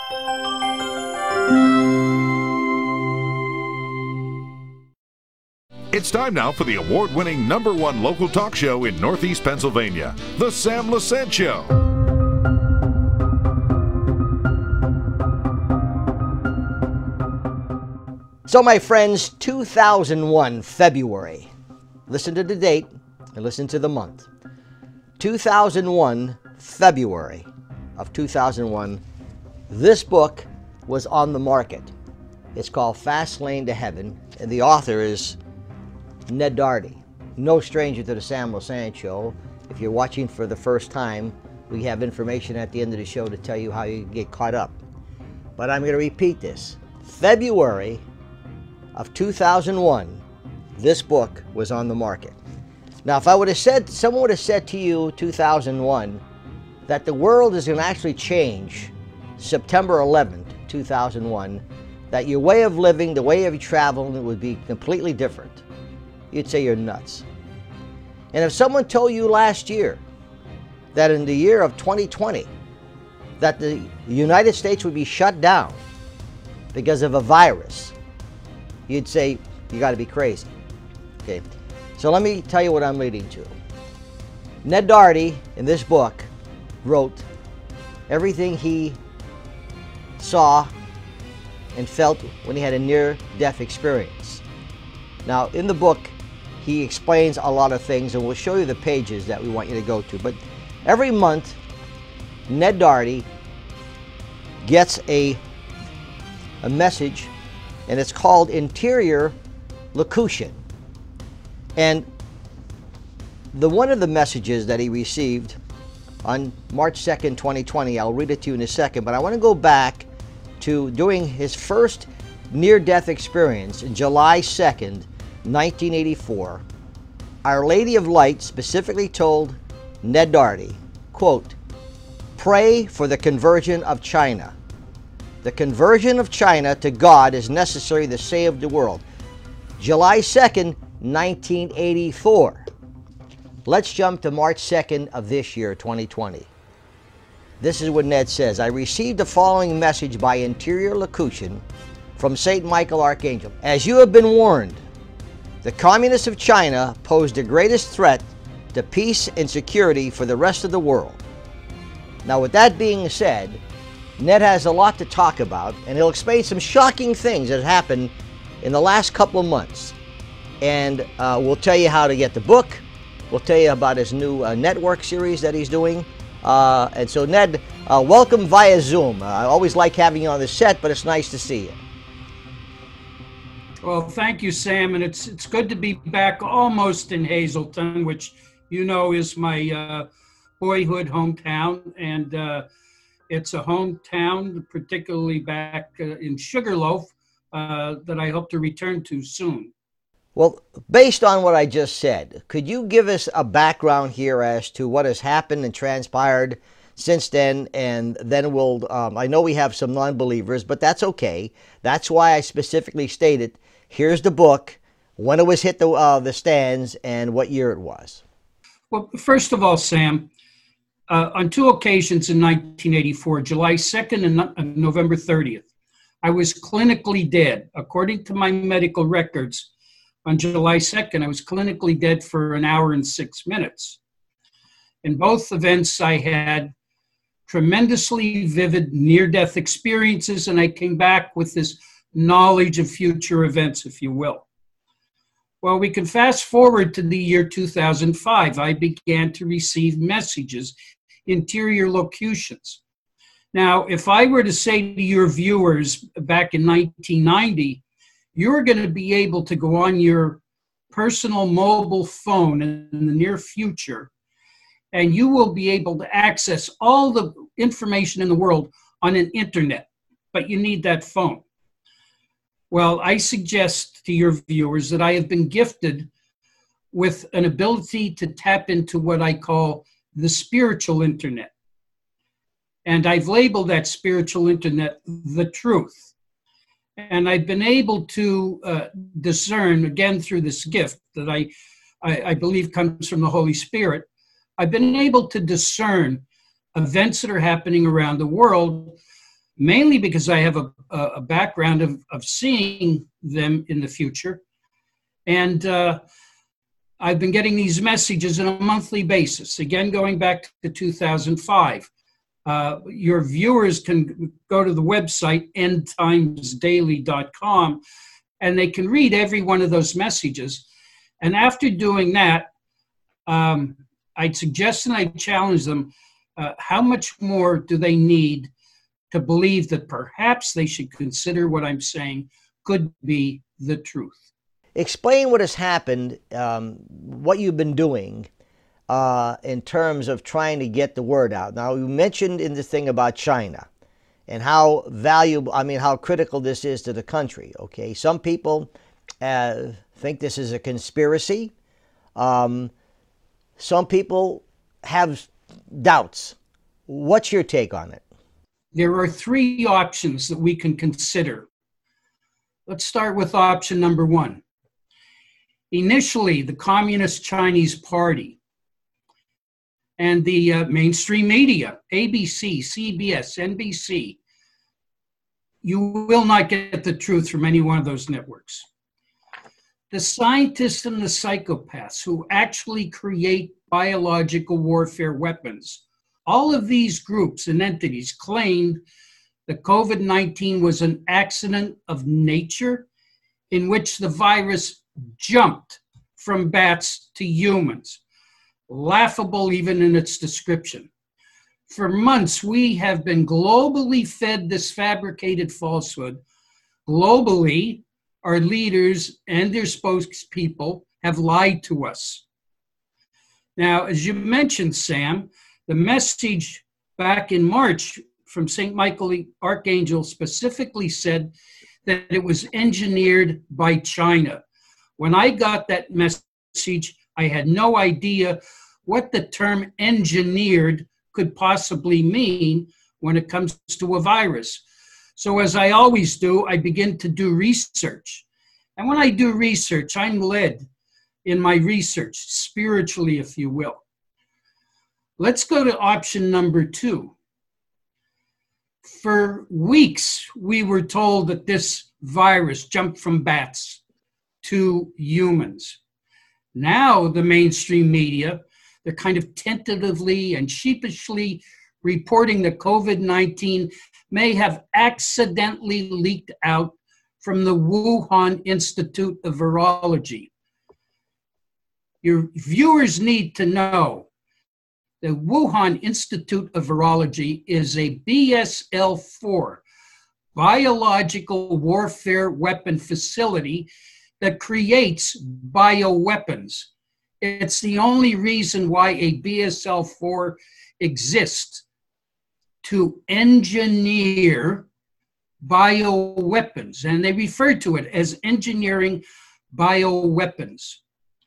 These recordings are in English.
It's time now for the award-winning #1 local talk show in Northeast Pennsylvania, The Sam Lesant Show. So my friends, 2001, February. Listen to the date and listen to the month. 2001, February of 2001, this book was on the market. It's called Fast Lane to Heaven, and the author is Ned Darty. No stranger to the Sam Lesant Show. If you're watching for the first time, we have information at the end of the show to tell you how you get caught up. But I'm going to repeat this. February of 2001, this book was on the market. Now, if I would have said, someone would have said to you, 2001, that the world is going to actually change September 11th, 2001, that your way of living, the way of traveling would be completely different, you'd say you're nuts. And if someone told you last year that in the year of 2020, that the United States would be shut down because of a virus, you'd say, you got to be crazy. Okay, so let me tell you what I'm leading to. Ned Darty, in this book, wrote everything he saw and felt when he had a near-death experience. Now, in the book, he explains a lot of things, and we'll show you the pages that we want you to go to. But every month, Ned Darty gets a message, and it's called Interior Locution. And one of the messages that he received on March 2nd, 2020, I'll read it to you in a second, but I want to go back to doing his first near-death experience in July 2nd, 1984. Our Lady of Light specifically told Ned Darty, quote, "Pray for the conversion of China. The conversion of China to God is necessary to save the world." July 2nd, 1984. Let's jump to March 2nd of this year, 2020. This is what Ned says. "I received the following message by Interior Locution from St. Michael Archangel. As you have been warned, the communists of China pose the greatest threat to peace and security for the rest of the world." Now, with that being said, Ned has a lot to talk about, and he'll explain some shocking things that happened in the last couple of months. And we'll tell you how to get the book. We'll tell you about his new network series that he's doing. And so, Ned, welcome via Zoom. I always like having you on the set, but it's nice to see you. Well, thank you, Sam, and it's good to be back almost in Hazleton, which you know is my boyhood hometown, and it's a hometown, particularly back in Sugarloaf, that I hope to return to soon. Well, based on what I just said, could you give us a background here as to what has happened and transpired since then? And then we'll, I know we have some non-believers, but that's okay. That's why I specifically stated, here's the book, when it was hit the stands, and what year it was. Well, first of all, Sam, on two occasions in 1984, July 2nd and November 30th, I was clinically dead. According to my medical records, on July 2nd, I was clinically dead for an hour and 6 minutes. In both events, I had tremendously vivid near-death experiences, and I came back with this knowledge of future events, if you will. Well, we can fast forward to the year 2005. I began to receive messages, interior locutions. Now, if I were to say to your viewers back in 1990, you're going to be able to go on your personal mobile phone in the near future, and you will be able to access all the information in the world on an internet, but you need that phone. Well, I suggest to your viewers that I have been gifted with an ability to tap into what I call the spiritual internet. And I've labeled that spiritual internet the truth. And I've been able to discern, again, through this gift that I believe comes from the Holy Spirit, I've been able to discern events that are happening around the world mainly because I have a background of seeing them in the future. And I've been getting these messages on a monthly basis, again, going back to 2005. Your viewers can go to the website, endtimesdaily.com, and they can read every one of those messages. And after doing that, I'd suggest and I'd challenge them, how much more do they need to believe that perhaps they should consider what I'm saying could be the truth? Explain what has happened, what you've been doing in terms of trying to get the word out. Now, you mentioned in the thing about China and how valuable, how critical this is to the country, okay? Some people think this is a conspiracy. Some people have doubts. What's your take on it? There are three options that we can consider. Let's start with option number one. Initially, the Communist Chinese Party and the mainstream media, ABC, CBS, NBC, you will not get the truth from any one of those networks. The scientists and the psychopaths who actually create biological warfare weapons, all of these groups and entities claimed that COVID-19 was an accident of nature in which the virus jumped from bats to humans. Laughable even in its description. For months, we have been globally fed this fabricated falsehood. Globally, our leaders and their spokespeople have lied to us. Now, as you mentioned, Sam, the message back in March from St. Michael the Archangel specifically said that it was engineered by China. When I got that message, I had no idea what the term engineered could possibly mean when it comes to a virus. So as I always do, I begin to do research. And when I do research, I'm led in my research, spiritually, if you will. Let's go to option number two. For weeks, we were told that this virus jumped from bats to humans. Now the mainstream media, they're kind of tentatively and sheepishly reporting that COVID-19 may have accidentally leaked out from the Wuhan Institute of Virology. Your viewers need to know the Wuhan Institute of Virology is a BSL-4, biological warfare weapon facility that creates bioweapons. It's the only reason why a BSL-4 exists, to engineer bioweapons, and they refer to it as engineering bioweapons,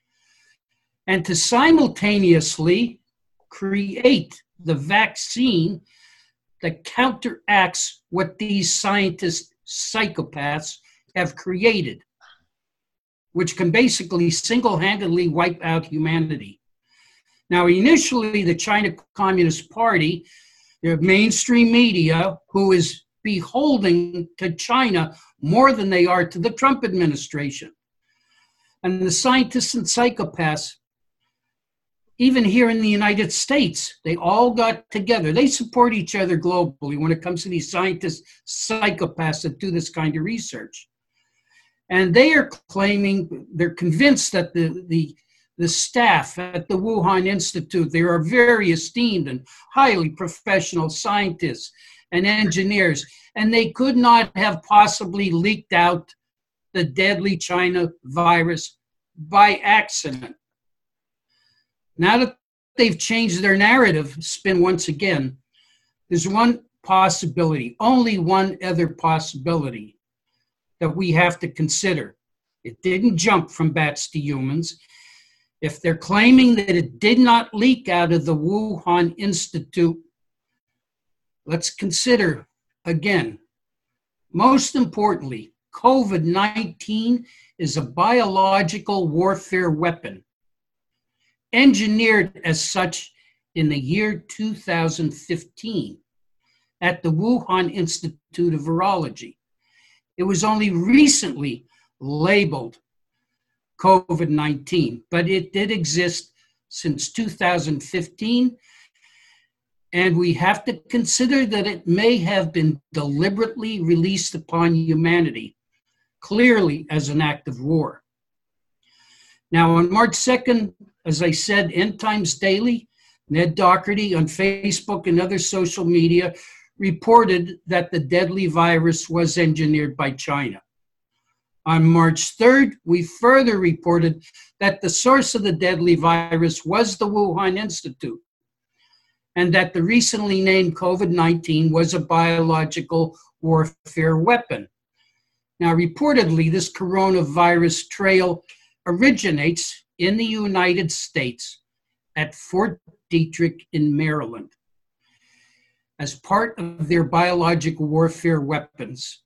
and to simultaneously create the vaccine that counteracts what these scientists, psychopaths, have created, which can basically single-handedly wipe out humanity. Now, initially, the China Communist Party, the mainstream media, who is beholden to China more than they are to the Trump administration, and the scientists and psychopaths, even here in the United States, they all got together. They support each other globally when it comes to these scientists, psychopaths that do this kind of research. And they are claiming, they're convinced that the staff at the Wuhan Institute, they are very esteemed and highly professional scientists and engineers, and they could not have possibly leaked out the deadly China virus by accident. Now that they've changed their narrative spin once again, there's one possibility, only one other possibility that we have to consider. It didn't jump from bats to humans. If they're claiming that it did not leak out of the Wuhan Institute, let's consider again, most importantly, COVID-19 is a biological warfare weapon, engineered as such in the year 2015. at the Wuhan Institute of Virology. It was only recently labeled COVID-19, but it did exist since 2015, and we have to consider that it may have been deliberately released upon humanity, clearly as an act of war. Now, on March 2nd, as I said, End Times Daily, Ned Doherty on Facebook and other social media reported that the deadly virus was engineered by China. On March 3rd, we further reported that the source of the deadly virus was the Wuhan Institute, and that the recently named COVID-19 was a biological warfare weapon. Now, reportedly, this coronavirus trail originates in the United States at Fort Detrick in Maryland as part of their biological warfare weapons.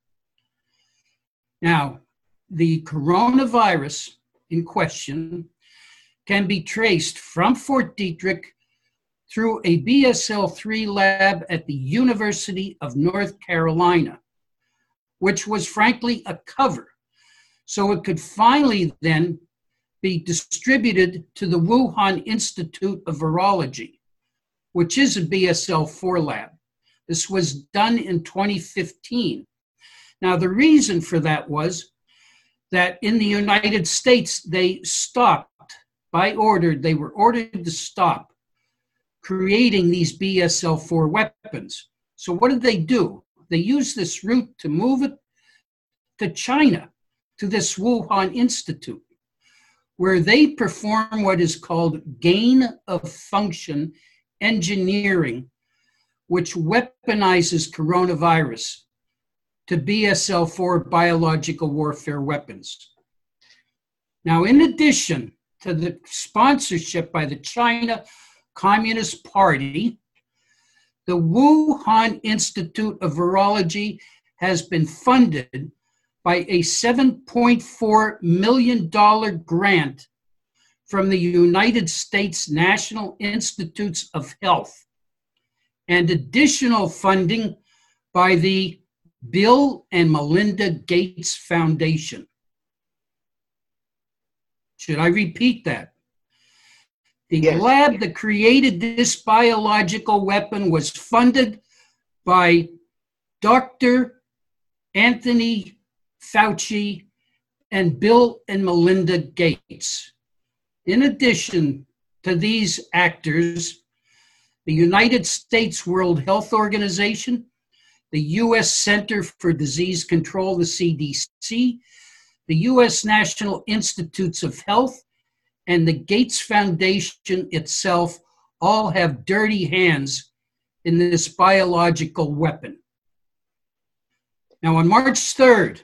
Now, the coronavirus in question can be traced from Fort Detrick through a BSL-3 lab at the University of North Carolina, which was frankly a cover, so it could finally then be distributed to the Wuhan Institute of Virology, which is a BSL-4 lab. This was done in 2015. Now, the reason for that was that in the United States, they stopped, by order, they were ordered to stop creating these BSL-4 weapons. So what did they do? They used this route to move it to China, to this Wuhan Institute, where they perform what is called gain of function engineering, which weaponizes coronavirus to BSL-4 biological warfare weapons. Now, in addition to the sponsorship by the China Communist Party, the Wuhan Institute of Virology has been funded by a $7.4 million grant from the United States National Institutes of Health and additional funding by the Bill and Melinda Gates Foundation. Should I repeat that? The Yes. lab that created this biological weapon was funded by Dr. Anthony Fauci and Bill and Melinda Gates. In addition to these actors, the United States World Health Organization, the U.S. Center for Disease Control, the CDC, the U.S. National Institutes of Health, and the Gates Foundation itself all have dirty hands in this biological weapon. Now, on March 3rd,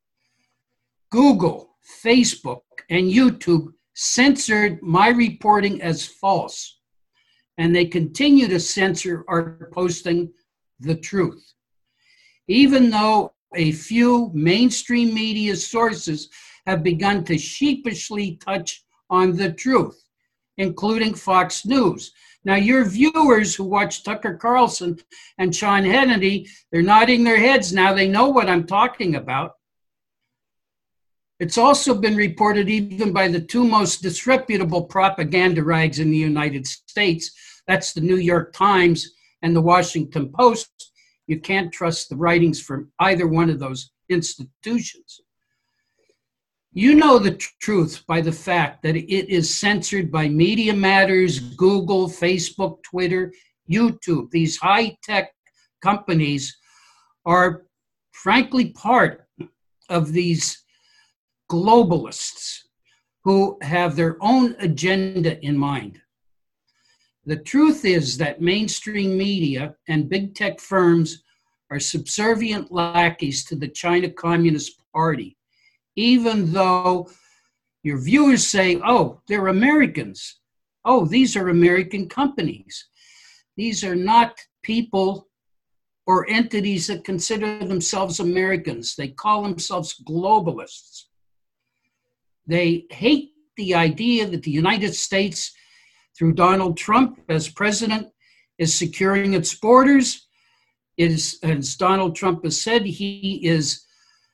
Google, Facebook, and YouTube censored my reporting as false, and they continue to censor our posting the truth. Even though a few mainstream media sources have begun to sheepishly touch on the truth, including Fox News. Now, your viewers who watch Tucker Carlson and Sean Hannity, they're nodding their heads now. They know what I'm talking about. It's also been reported even by the two most disreputable propaganda rags in the United States. That's the New York Times and the Washington Post. You can't trust the writings from either one of those institutions. You know the truth by the fact that it is censored by Media Matters, Google, Facebook, Twitter, YouTube. These high-tech companies are frankly part of these globalists who have their own agenda in mind. The truth is that mainstream media and big tech firms are subservient lackeys to the China Communist Party, even though your viewers say, oh, they're Americans. Oh, these are American companies. These are not people or entities that consider themselves Americans. They call themselves globalists. They hate the idea that the United States, through Donald Trump as president, is securing its borders. is, as Donald Trump has said, he is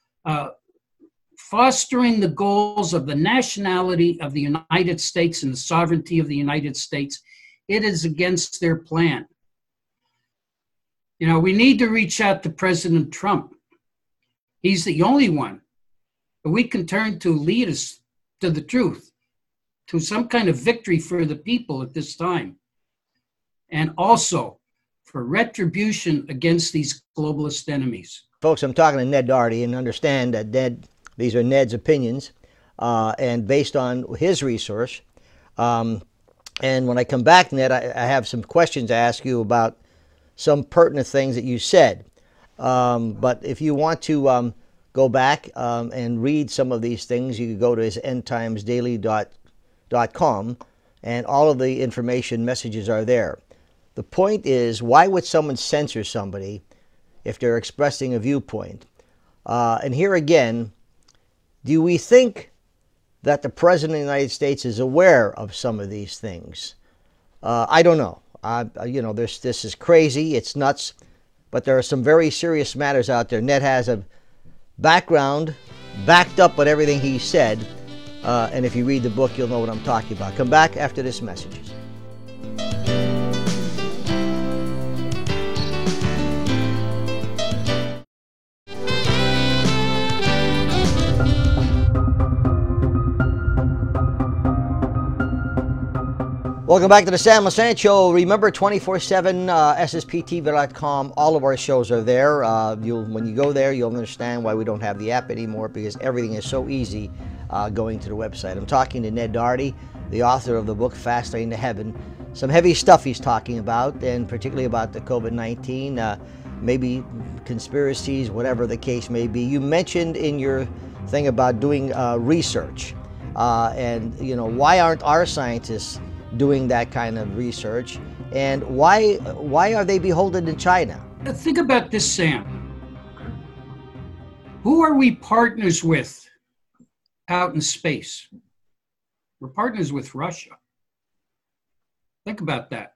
fostering the goals of the nationality of the United States and the sovereignty of the United States. It is against their plan. You know, we need to reach out to President Trump. He's the only one that we can turn to lead us to the truth, to some kind of victory for the people at this time, and also for retribution against these globalist enemies. Folks, I'm talking to Ned Doherty, and understand that these are Ned's opinions, and based on his research. And when I come back, Ned, I have some questions to ask you about some pertinent things that you said. But if you want to go back and read some of these things, you can go to his endtimesdaily.com, and all of the information messages are there. The point is, why would someone censor somebody if they're expressing a viewpoint? And here again, do we think that the President of the United States is aware of some of these things? I don't know. You know, this is crazy. It's nuts. But there are some very serious matters out there. Ned has a background backed up with everything he said. And if you read the book, you'll know what I'm talking about. Come back after this message. Welcome back to the Sam LaSanta Show. Remember, 24/7 SSPTV.com. All of our shows are there. When you go there, you'll understand why we don't have the app anymore, because everything is so easy going to the website. I'm talking to Ned Doherty, the author of the book Fast Lane to Heaven. Some heavy stuff he's talking about, and particularly about the COVID-19, maybe conspiracies, whatever the case may be. You mentioned in your thing about doing research, and you know, why aren't our scientists doing that kind of research, and why are they beholden to China? Think about this, Sam. Who are we partners with out in space? We're partners with Russia. Think about that.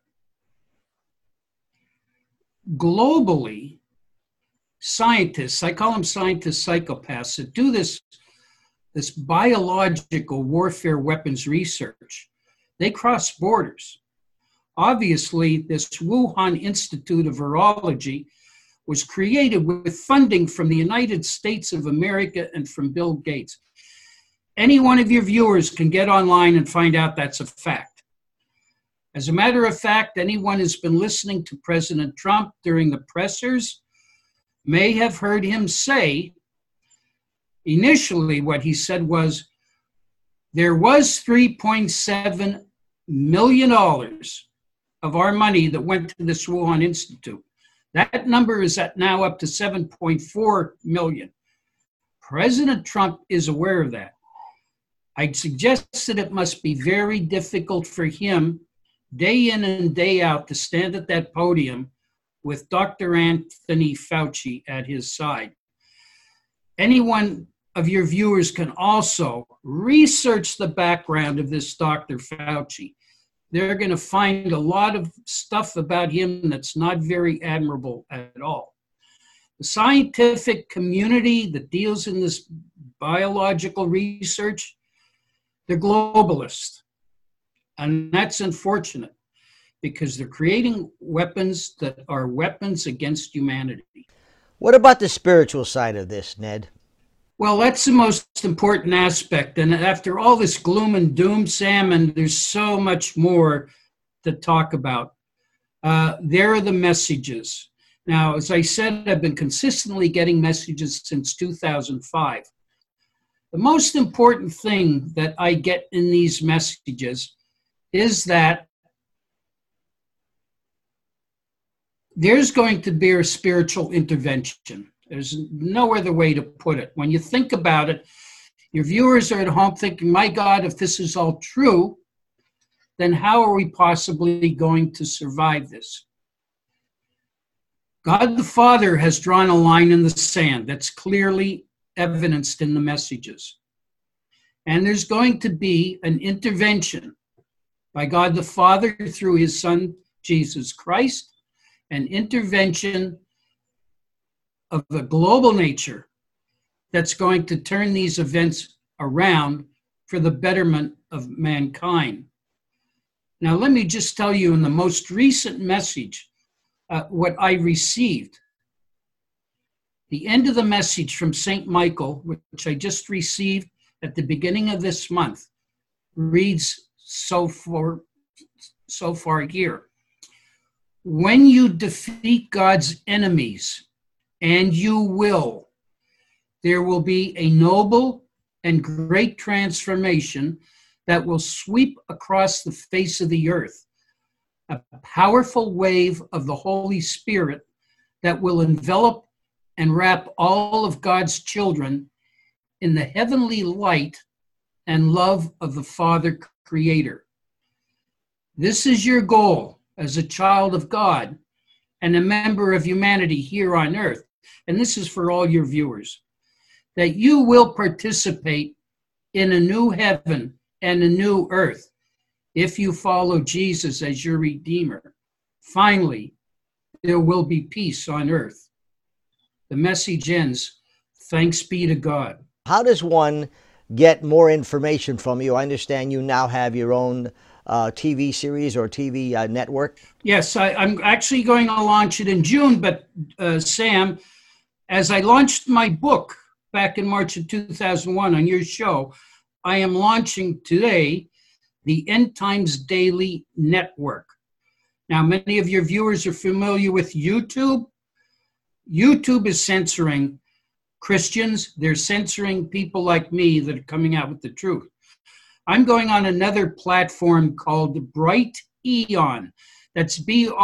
Globally, scientists, I call them scientist psychopaths, that do this biological warfare weapons research, they cross borders. Obviously, this Wuhan Institute of Virology was created with funding from the United States of America and from Bill Gates. Any one of your viewers can get online and find out that's a fact. As a matter of fact, anyone who's been listening to President Trump during the pressers may have heard him say, initially what he said was, there was $3.7 million of our money that went to this Wuhan Institute. That number is now up to 7.4 million. President Trump is aware of that. I'd suggest that it must be very difficult for him, day in and day out, to stand at that podium with Dr. Anthony Fauci at his side. Anyone of your viewers can also research the background of this Dr. Fauci. They're going to find a lot of stuff about him that's not very admirable at all. The scientific community that deals in this biological research, they're globalists. And that's unfortunate, because they're creating weapons that are weapons against humanity. What about the spiritual side of this, Ned? Well, that's the most important aspect. And after all this gloom and doom, Sam, and there's so much more to talk about, there are the messages. Now, as I said, I've been consistently getting messages since 2005. The most important thing that I get in these messages is that there's going to be a spiritual intervention. There's no other way to put it. When you think about it, your viewers are at home thinking, my God, if this is all true, then how are we possibly going to survive this? God the Father has drawn a line in the sand that's clearly evidenced in the messages. And there's going to be an intervention by God the Father through his Son, Jesus Christ, an intervention of a global nature that's going to turn these events around for the betterment of mankind. Now, let me just tell you in the most recent message what I received. The end of the message from St. Michael, which I just received at the beginning of this month, reads so far here. When you defeat God's enemies, and you will, there will be a noble and great transformation that will sweep across the face of the earth, a powerful wave of the Holy Spirit that will envelop and wrap all of God's children in the heavenly light and love of the Father Creator. This is your goal as a child of God and a member of humanity here on earth. And this is for all your viewers, that you will participate in a new heaven and a new earth if you follow Jesus as your Redeemer. Finally, there will be peace on earth. The message ends, thanks be to God. How does one get more information from you? I understand you now have your own TV series or TV network. Yes, I'm actually going to launch it in June, but Sam, as I launched my book back in March of 2001 on your show, I am launching today the End Times Daily Network. Now, many of your viewers are familiar with YouTube. YouTube is censoring Christians. They're censoring people like me that are coming out with the truth. I'm going on another platform called Bright Eon. That's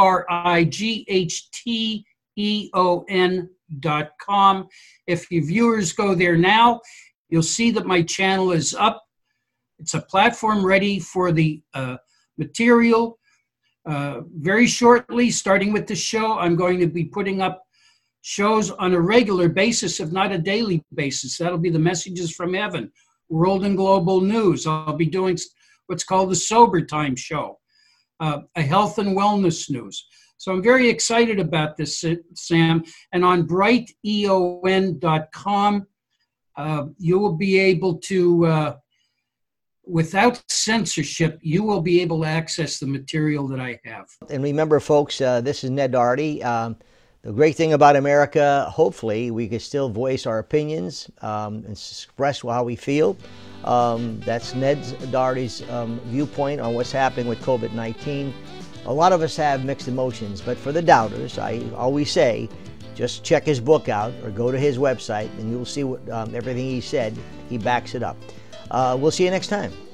BRIGHTEON.com. If your viewers go there now, you'll see that my channel is up. It's a platform ready for the material. Very shortly, starting with the show, I'm going to be putting up shows on a regular basis, if not a daily basis. That'll be the Messages from Heaven, World and Global News. I'll be doing what's called the Sober Time Show, a health and wellness news. So I'm very excited about this, Sam. And on brighton.com, you will be able to, without censorship, you will be able to access the material that I have. And remember, folks, this is Ned Daugherty. The great thing about America, hopefully, we can still voice our opinions and express how we feel. That's Ned Daugherty's viewpoint on what's happening with COVID-19. A lot of us have mixed emotions, but for the doubters, I always say, just check his book out or go to his website and you'll see what everything he said, he backs it up. We'll see you next time.